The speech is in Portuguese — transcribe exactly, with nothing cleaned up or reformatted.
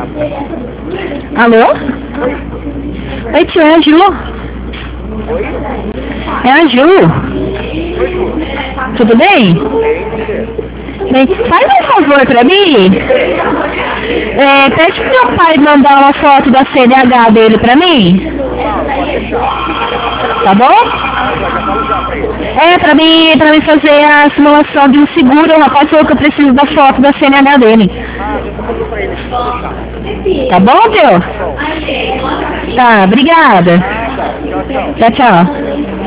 Alô? Oi, tio, é a Ju. Oi? É a Ju. Oi, Ju. Tudo bem? Bem, faz um favor pra mim. É, pede pro meu pai mandar uma foto da C N H dele pra mim. Tá bom? É, pra mim, pra mim fazer a simulação de um seguro. O rapaz falou que eu preciso da foto da C N H dele. Tá bom, tio? Tá, obrigada. Tchau, tchau.